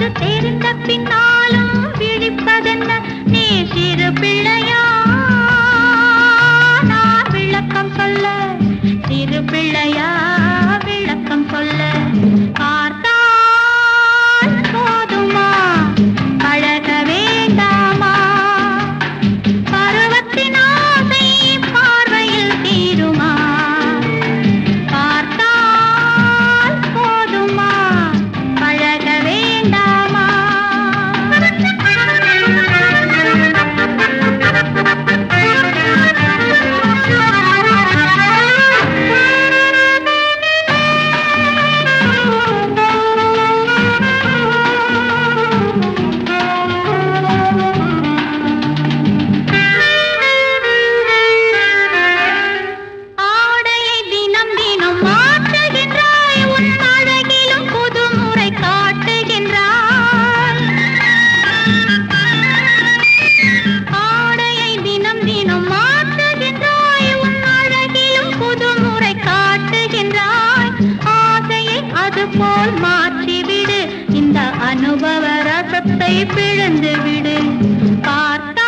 என்று தெரிந்த பின்னாலும் விழிப்பதென்ன? நீ சிறு பிள்ளையா? நான் விளக்கம் சொல்ல, சிறு பிள்ளையா விளக்கம் சொல்ல? பார்த்தால் போதுமா, பழக வேண்டாமா? பருவத்தின் ஆசை பார்வையில் தீருமா? பார்த்தால் போதுமா, பழக வேண்டாமா? ஆடையை தினம் தினம் மாற்றுகின்றாய், உன் அழகிலும் புதுமுறை காட்டுகின்றாய். ஆடையை தினம் தினம் மாற்றுகின்றாய், உன் அழகிலும் புதுமுறை காட்டுகின்றாய். ஆசையை அதுபோல் மாற்றிவிடு, இந்த அனுபவ ரசத்தை பிழந்து விடு. பார்த்த